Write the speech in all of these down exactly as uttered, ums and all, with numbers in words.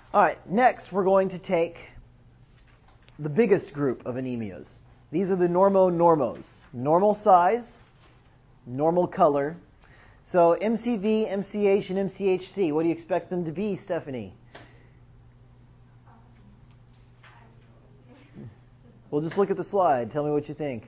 All right, next we're going to take the biggest group of anemias. These are the normo-normos. Normal size, normal color. So M C V, M C H, and M C H C, what do you expect them to be, Stephanie? Well, just look at the slide. Tell me what you think.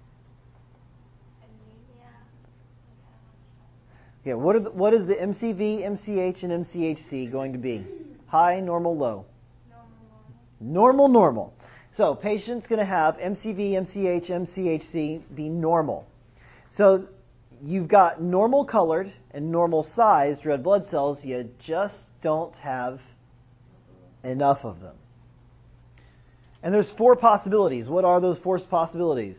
Okay, what, are the, what is the M C V, M C H, and M C H C going to be? High, normal, low? Normal, normal. Normal. So, patient's going to have M C V, M C H, M C H C be normal. So, you've got normal colored and normal sized red blood cells, you just don't have enough of them. And there's four possibilities. What are those four possibilities?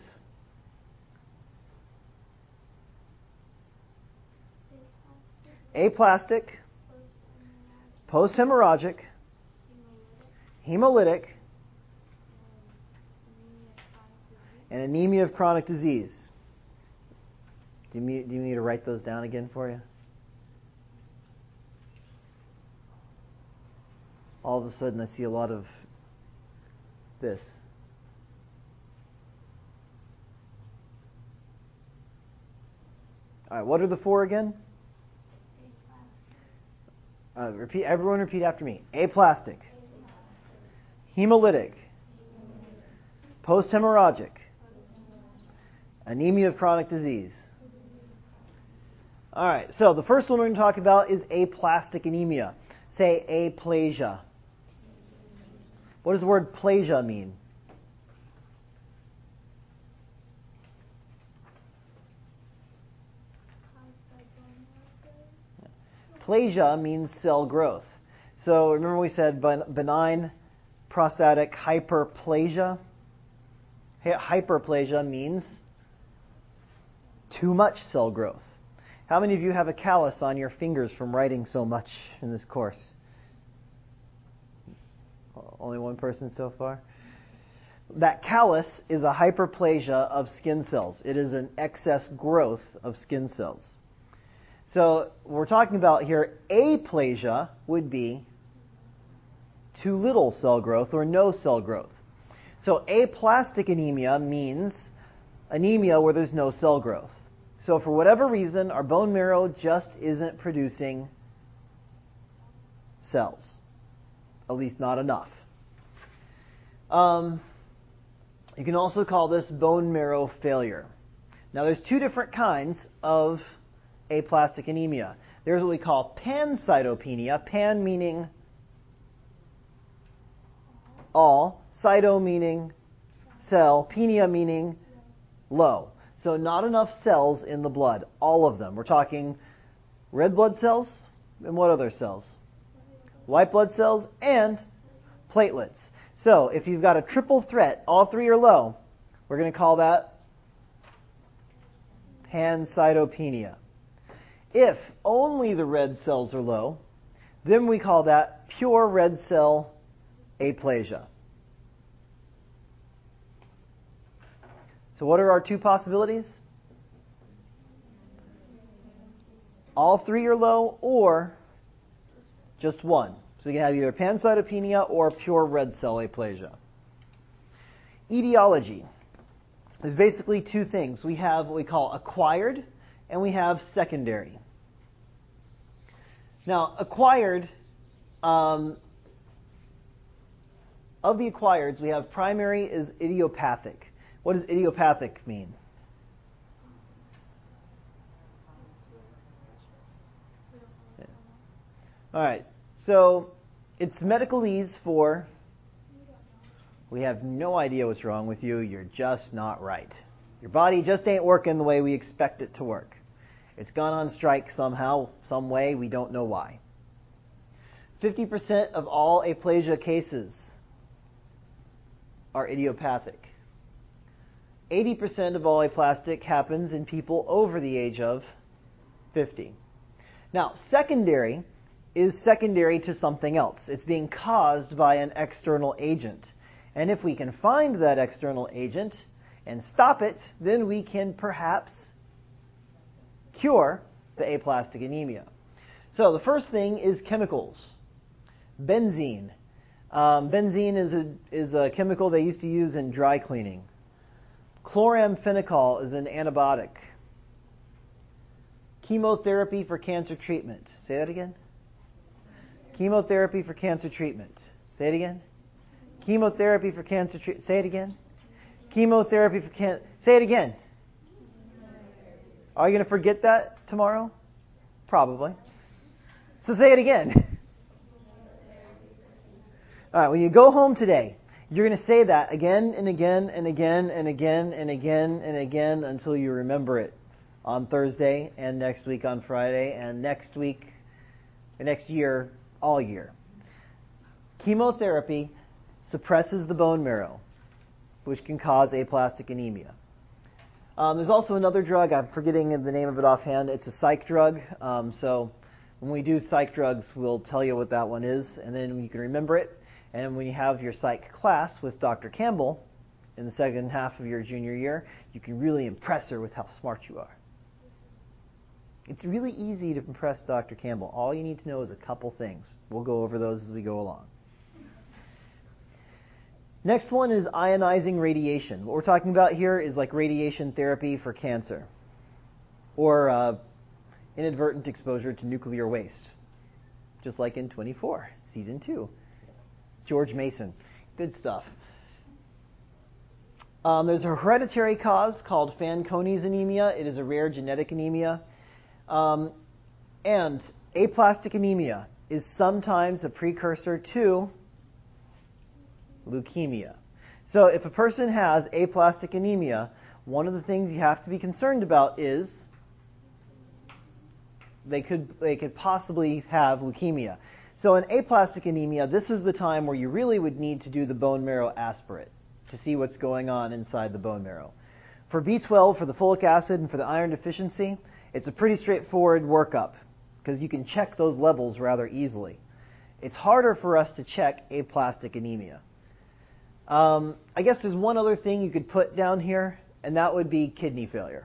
Aplastic, post-hemorrhagic, hemolytic, and anemia of chronic disease. Do you, need, do you need me to write those down again for you? All of a sudden I see a lot of this. All right, what are the four again? Uh, repeat. Everyone repeat after me. Aplastic, hemolytic, post-hemorrhagic, anemia of chronic disease. All right, so the first one we're going to talk about is aplastic anemia. Say aplasia. What does the word plasia mean? Plasia means cell growth. So remember we said benign prostatic hyperplasia? Hyperplasia means too much cell growth. How many of you have a callus on your fingers from writing so much in this course? Only one person so far? That callus is a hyperplasia of skin cells. It is an excess growth of skin cells. So we're talking about here, aplasia would be too little cell growth or no cell growth. So aplastic anemia means anemia where there's no cell growth. So for whatever reason, our bone marrow just isn't producing cells. At least not enough. Um, you can also call this bone marrow failure. Now there's two different kinds of aplastic anemia. There's what we call pancytopenia. Pan meaning all. Cyto meaning cell. Penia meaning low. So not enough cells in the blood. All of them. We're talking red blood cells and what other cells? White blood cells and platelets. So if you've got a triple threat, all three are low, we're going to call that pancytopenia. If only the red cells are low, then we call that pure red cell aplasia. So what are our two possibilities? All three are low or just one. So we can have either pancytopenia or pure red cell aplasia. Etiology. There's basically two things. We have what we call acquired and we have secondary. Now, acquired, um, of the acquireds, we have primary is idiopathic. What does idiopathic mean? Yeah. All right. So it's medicalese for we have no idea what's wrong with you. You're just not right. Your body just ain't working the way we expect it to work. It's gone on strike somehow, some way. We don't know why. fifty percent of all aplasia cases are idiopathic. eighty percent of all aplastic happens in people over the age of fifty. Now, secondary is secondary to something else. It's being caused by an external agent. And if we can find that external agent and stop it, then we can perhaps cure the aplastic anemia. So the first thing is chemicals. Benzene. Um, benzene is a, is a chemical they used to use in dry cleaning. Chloramphenicol is an antibiotic. Chemotherapy for cancer treatment. Say that again. Chemotherapy for cancer treatment. Say it again. Chemotherapy for cancer treatment. Say it again. Chemotherapy for cancer. Say it again. Are you going to forget that tomorrow? Probably. So say it again. All right, when you go home today, you're going to say that again and again and again and again and again and again until you remember it on Thursday and next week on Friday and next week, next year, all year. Chemotherapy suppresses the bone marrow, which can cause aplastic anemia. Um, there's also another drug, I'm forgetting the name of it offhand. It's a psych drug. Um, so when we do psych drugs, we'll tell you what that one is, and then you can remember it. And when you have your psych class with Doctor Campbell in the second half of your junior year, you can really impress her with how smart you are. It's really easy to impress Doctor Campbell. All you need to know is a couple things. We'll go over those as we go along. Next one is ionizing radiation. What we're talking about here is like radiation therapy for cancer or uh, inadvertent exposure to nuclear waste, just like in twenty-four, season two. George Mason. Good stuff. Um, there's a hereditary cause called Fanconi's anemia. It is a rare genetic anemia. Um, and aplastic anemia is sometimes a precursor to leukemia. So if a person has aplastic anemia, one of the things you have to be concerned about is they could they could possibly have leukemia. So in aplastic anemia, this is the time where you really would need to do the bone marrow aspirate to see what's going on inside the bone marrow. For B twelve, for the folic acid, and for the iron deficiency, it's a pretty straightforward workup because you can check those levels rather easily. It's harder for us to check aplastic anemia. Um, I guess there's one other thing you could put down here, and that would be kidney failure.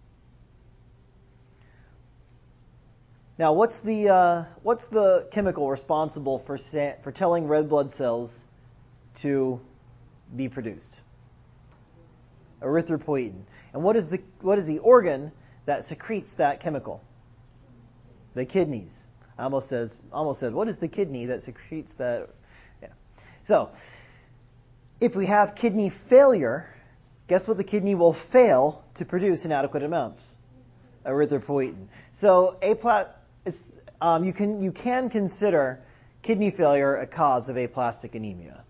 Now, what's the uh, what's the chemical responsible for sa- for telling red blood cells to be produced? Erythropoietin. And what is the what is the organ that secretes that chemical? The kidneys. I almost says almost said what is the kidney that secretes that? Yeah. So, if we have kidney failure, guess what the kidney will fail to produce in adequate amounts? Erythropoietin. So, aplat. Um, you can you can consider kidney failure a cause of aplastic anemia.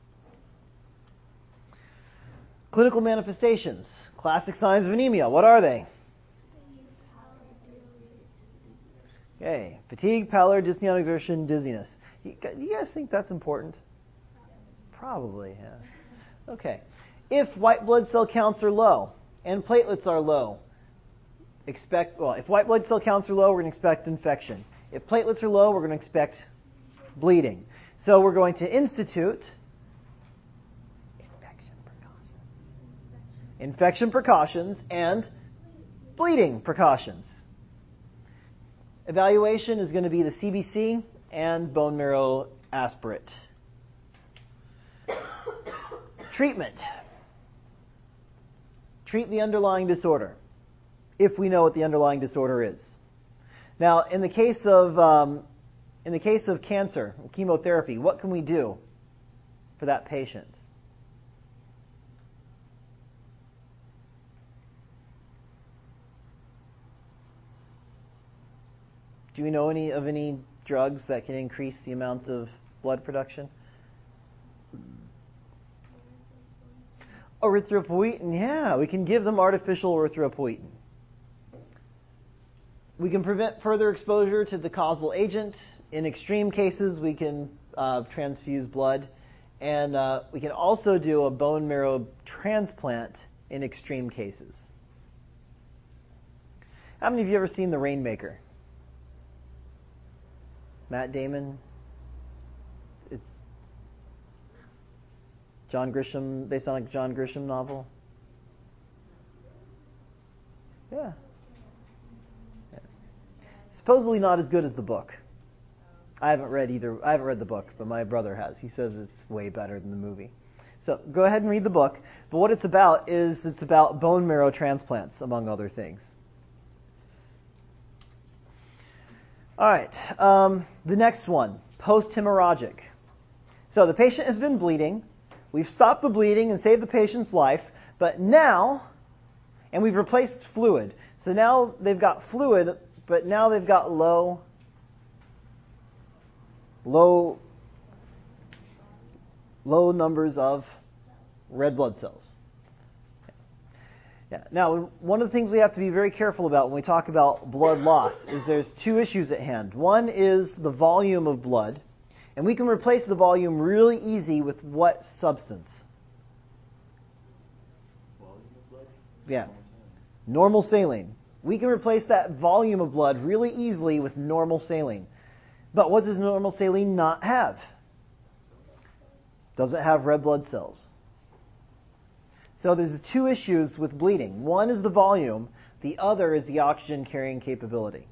Clinical manifestations, classic signs of anemia. What are they? Okay, fatigue, pallor, dyspnea on exertion, dizziness. You, you guys think that's important? Probably, yeah. Okay. If white blood cell counts are low and platelets are low, expect well. If white blood cell counts are low, we're going to expect infection. If platelets are low, we're going to expect bleeding. So we're going to institute infection precautions, infection precautions and bleeding precautions. Evaluation is going to be the C B C and bone marrow aspirate. Treatment. Treat the underlying disorder if we know what the underlying disorder is. Now, in the case of um, in the case of cancer, chemotherapy, what can we do for that patient? Do we know any of any drugs that can increase the amount of blood production? Erythropoietin, yeah, we can give them artificial erythropoietin. We can prevent further exposure to the causal agent. In extreme cases, we can uh, transfuse blood. And uh, we can also do a bone marrow transplant in extreme cases. How many of you have ever seen The Rainmaker? Matt Damon? It's John Grisham, based on a John Grisham novel? Yeah. Supposedly not as good as the book. I haven't read either. I haven't read the book, but my brother has. He says it's way better than the movie. So go ahead and read the book. But what it's about is it's about bone marrow transplants, among other things. All right. Um, the next one, post-hemorrhagic. So the patient has been bleeding. We've stopped the bleeding and saved the patient's life. But now, and we've replaced fluid. So now they've got fluid, but now they've got low, low, low numbers of red blood cells. Yeah. Now, one of the things we have to be very careful about when we talk about blood loss is there's two issues at hand. One is the volume of blood, and we can replace the volume really easy with what substance? Volume of blood? Yeah. Normal saline. We can replace that volume of blood really easily with normal saline. But what does normal saline not have? Doesn't have red blood cells. So there's two issues with bleeding. One is the volume. The other is the oxygen carrying capability.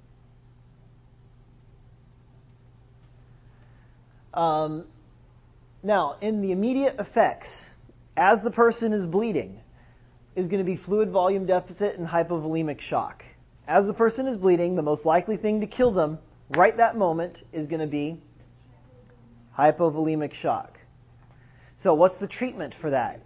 Um, now, in the immediate effects, as the person is bleeding, is going to be fluid volume deficit and hypovolemic shock. As the person is bleeding, the most likely thing to kill them right that moment is going to be hypovolemic shock. So what's the treatment for that?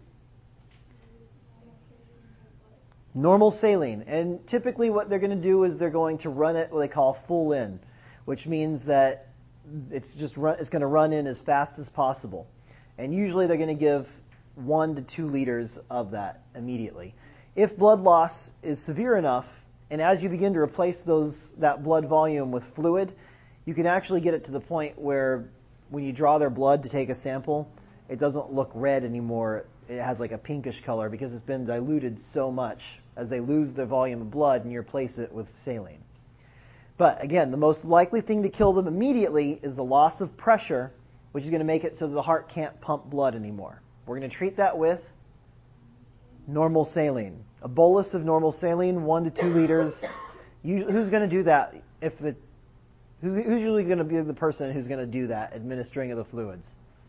Normal saline. And typically what they're going to do is they're going to run it what they call full in, which means that it's just run, it's going to run in as fast as possible. And usually they're going to give one to two liters of that immediately. If blood loss is severe enough, and as you begin to replace those that blood volume with fluid, you can actually get it to the point where when you draw their blood to take a sample, it doesn't look red anymore. It has like a pinkish color because it's been diluted so much as they lose their volume of blood and you replace it with saline. But again, the most likely thing to kill them immediately is the loss of pressure, which is going to make it so the heart can't pump blood anymore. We're going to treat that with normal saline. A bolus of normal saline, one to two liters. You, who's going to do that? If the who's, who's usually going to be the person who's going to do that, administering of the fluids?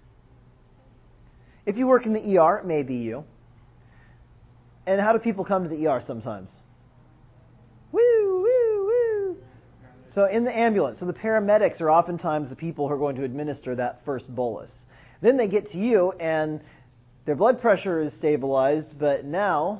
If you work in the E R, it may be you. And how do people come to the E R sometimes? Woo, woo, woo. So in the ambulance, so the paramedics are oftentimes the people who are going to administer that first bolus. Then they get to you and their blood pressure is stabilized, but now,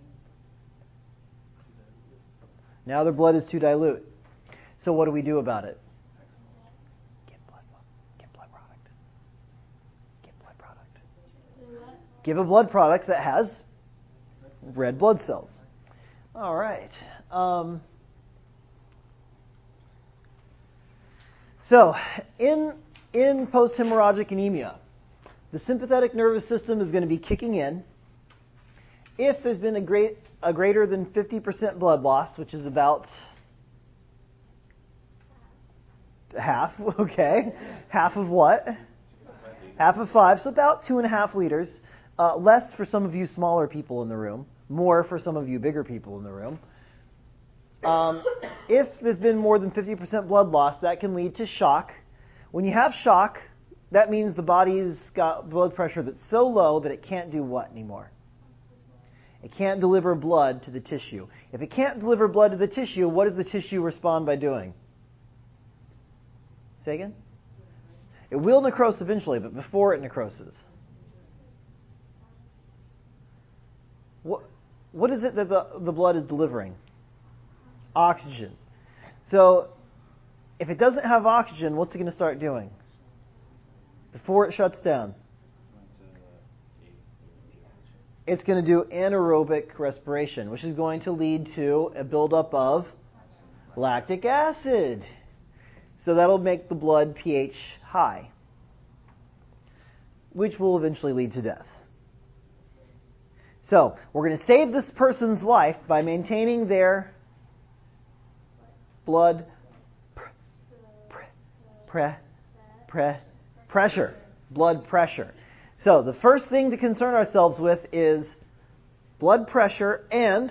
now their blood is too dilute. So what do we do about it? Give blood, give blood product. Give blood product. Give a blood product that has red blood cells. All right. Um, so in in post-hemorrhagic anemia, the sympathetic nervous system is going to be kicking in. If there's been a great a greater than fifty percent blood loss, which is about half, okay, half of what? Half of five, so about two and a half liters. Uh, less for some of you smaller people in the room, more for some of you bigger people in the room. Um, if there's been more than fifty percent blood loss, that can lead to shock. When you have shock, that means the body's got blood pressure that's so low that it can't do what anymore? It can't deliver blood to the tissue. If it can't deliver blood to the tissue, what does the tissue respond by doing? Say again? It will necrose eventually, but before it necroses. What, what is it that the, the blood is delivering? Oxygen. So, if it doesn't have oxygen, what's it going to start doing? Before it shuts down? It's going to do anaerobic respiration, which is going to lead to a buildup of lactic acid. So that'll make the blood pH high, which will eventually lead to death. So we're going to save this person's life by maintaining their blood pre, pre, pre, pressure, blood pressure. So the first thing to concern ourselves with is blood pressure and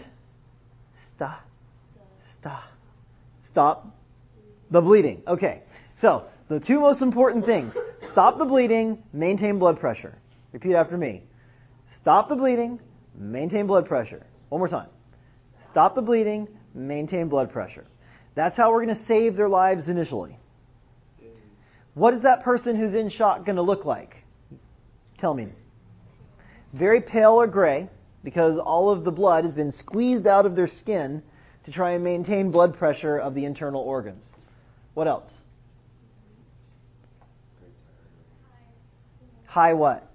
stop, stop, stop the bleeding. Okay, so The two most important things. Stop the bleeding, maintain blood pressure. Repeat after me. Stop the bleeding, maintain blood pressure. One more time. Stop the bleeding, maintain blood pressure. That's how we're going to save their lives initially. What is that person who's in shock going to look like? Tell me. Very pale or gray, because all of the blood has been squeezed out of their skin to try and maintain blood pressure of the internal organs. What else? High what?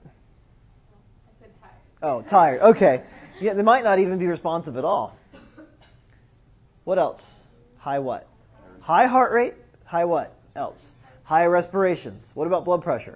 Oh, tired. Okay. Yeah, they might not even be responsive at all. What else? High what? High heart rate. High what else? High respirations. What about blood pressure?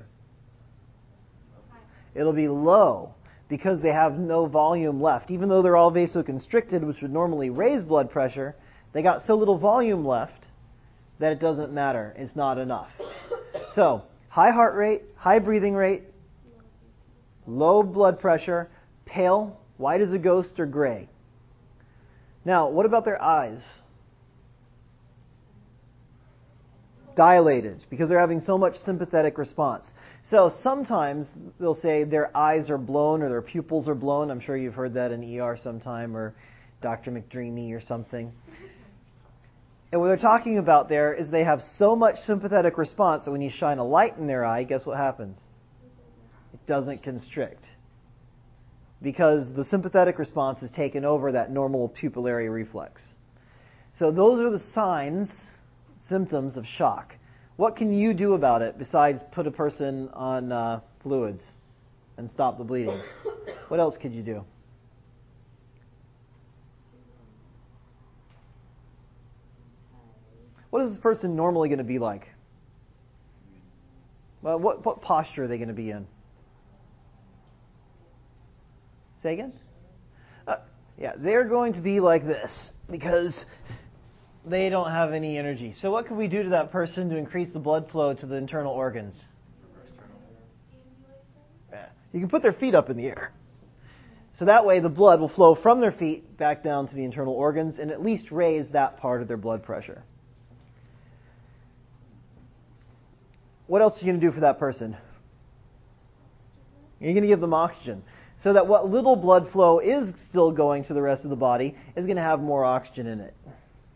It'll be low because they have no volume left. Even though they're all vasoconstricted, which would normally raise blood pressure, they got so little volume left that it doesn't matter. It's not enough. So, high heart rate, high breathing rate, low blood pressure, pale, white as a ghost, or gray. Now, what about their eyes? Dilated, because they're having so much sympathetic response. So sometimes they'll say their eyes are blown or their pupils are blown. I'm sure you've heard that in E R sometime, or Doctor McDreamy or something. And what they're talking about there is they have so much sympathetic response that when you shine a light in their eye, guess what happens? It doesn't constrict. Because the sympathetic response has taken over that normal pupillary reflex. So those are the signs, symptoms of shock. What can you do about it besides put a person on uh, fluids and stop the bleeding? What else could you do? What is this person normally going to be like? Well, what, what posture are they going to be in? Say again? Uh, yeah, they're going to be like this because they don't have any energy. So what can we do to that person to increase the blood flow to the internal organs? Yeah. You can put their feet up in the air. So that way the blood will flow from their feet back down to the internal organs and at least raise that part of their blood pressure. What else are you going to do for that person? You're going to give them oxygen. So that what little blood flow is still going to the rest of the body is going to have more oxygen in it.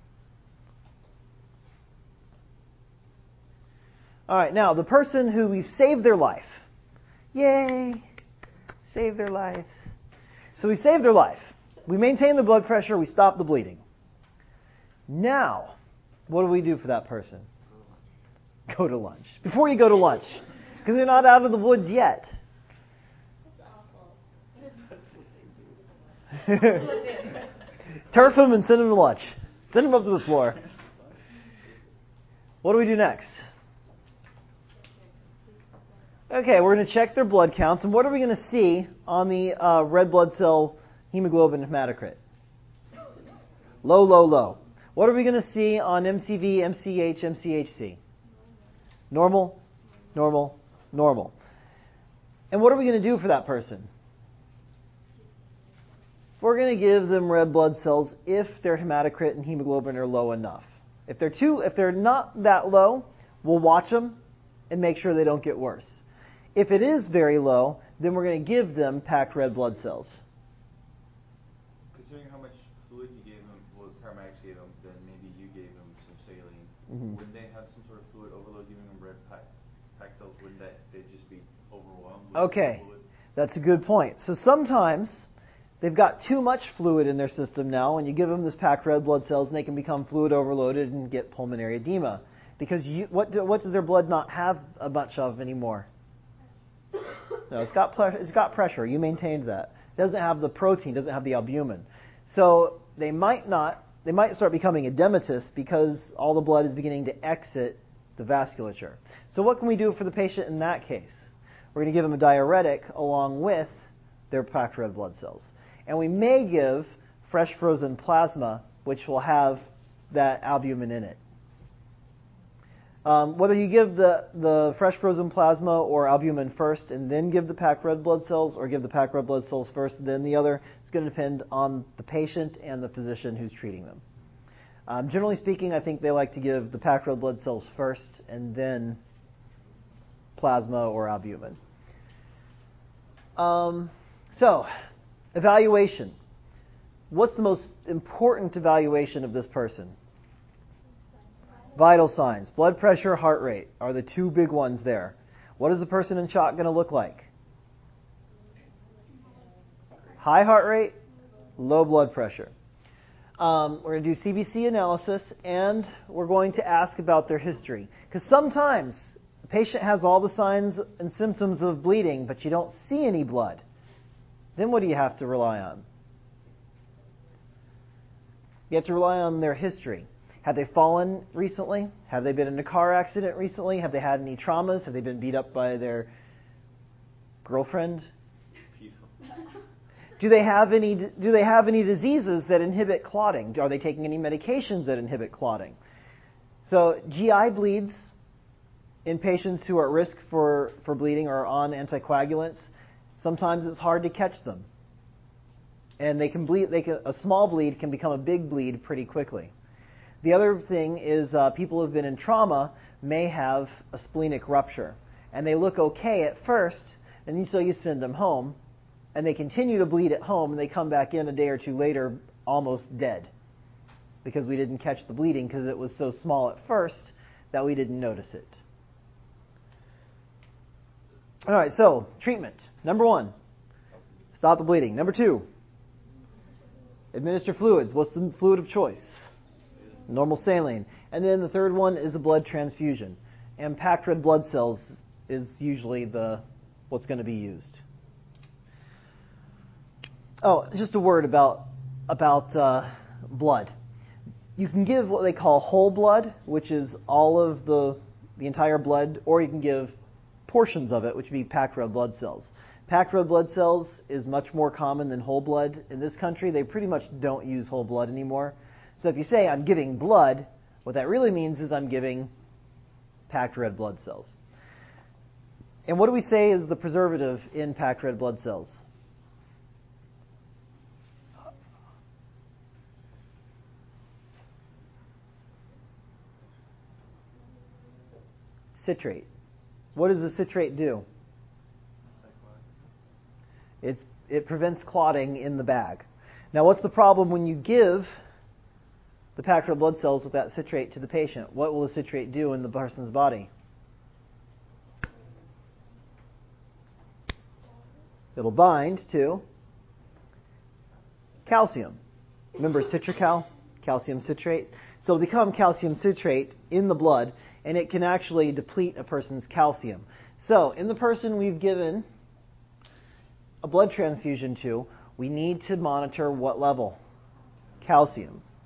All right, now the person who we've saved their life. Yay! Saved their lives. So we saved their life. We maintain the blood pressure. We stop the bleeding. Now, what do we do for that person? Go to lunch. Before you go to lunch. Because they're not out of the woods yet. Turf them and send them to lunch. Send them up to the floor. What do we do next? Okay, we're going to check their blood counts. And what are we going to see on the uh, red blood cell hemoglobin hematocrit? Low, low, low. What are we going to see on M C V, M C H, M C H C? Normal, normal, normal. And what are we going to do for that person? We're going to give them red blood cells if their hematocrit and hemoglobin are low enough. If they're too, if they're not that low, we'll watch them and make sure they don't get worse. If it is very low, then we're going to give them packed red blood cells. Considering how much fluid you gave them, well, paramedics gave them, then maybe you gave them some saline. Mm-hmm. Wouldn't they have some sort of fluid overload giving them red pack, pack cells? Wouldn't that they just be overwhelmed with okay. fluid? That's a good point. So sometimes they've got too much fluid in their system now, and you give them this packed red blood cells, and they can become fluid overloaded and get pulmonary edema. Because you, what, do, what does their blood not have a bunch of anymore? No, it's got ple- it's got pressure. You maintained that. It doesn't have the protein, doesn't have the albumin. So they might not. They might start becoming edematous because all the blood is beginning to exit the vasculature. So what can we do for the patient in that case? We're going to give them a diuretic along with their packed red blood cells. And we may give fresh frozen plasma, which will have that albumin in it. Um, whether you give the, the fresh frozen plasma or albumin first and then give the packed red blood cells, or give the packed red blood cells first and then the other, it's going to depend on the patient and the physician who's treating them. Um, generally speaking, I think they like to give the packed red blood cells first and then plasma or albumin. Um, so, evaluation. What's the most important evaluation of this person? Vital signs. Blood pressure, heart rate are the two big ones there. What is the person in shock going to look like? High heart rate, low blood pressure. Um, we're going to do C B C analysis, and we're going to ask about their history. Because sometimes the patient has all the signs and symptoms of bleeding, but you don't see any blood. Then what do you have to rely on? You have to rely on their history. Have they fallen recently? Have they been in a car accident recently? Have they had any traumas? Have they been beat up by their girlfriend? Do they have any do they have any diseases that inhibit clotting? Are they taking any medications that inhibit clotting? So G I bleeds in patients who are at risk for, for bleeding or on anticoagulants, sometimes it's hard to catch them. And they can bleed they can, a small bleed can become a big bleed pretty quickly. The other thing is uh, people who have been in trauma may have a splenic rupture. And they look okay at first, and so you send them home. And they continue to bleed at home, and they come back in a day or two later almost dead. Because we didn't catch the bleeding because it was so small at first that we didn't notice it. All right, so treatment. Number one, stop the bleeding. Number two, administer fluids. What's the fluid of choice? Normal saline. And then the third one is a blood transfusion. And packed red blood cells is usually the what's going to be used. Oh, just a word about about uh, blood. You can give what they call whole blood, which is all of the the entire blood, or you can give portions of it, which would be packed red blood cells. Packed red blood cells is much more common than whole blood in this country. They pretty much don't use whole blood anymore. So if you say I'm giving blood, what that really means is I'm giving packed red blood cells. And what do we say is the preservative in packed red blood cells? Citrate. What does the citrate do? It's, it prevents clotting in the bag. Now, what's the problem when you give the packed red blood cells with that citrate to the patient? What will the citrate do in the person's body? It'll bind to calcium. Remember citracal, calcium citrate? So it'll become calcium citrate in the blood, and it can actually deplete a person's calcium. So in the person we've given a blood transfusion to, we need to monitor what level? Calcium.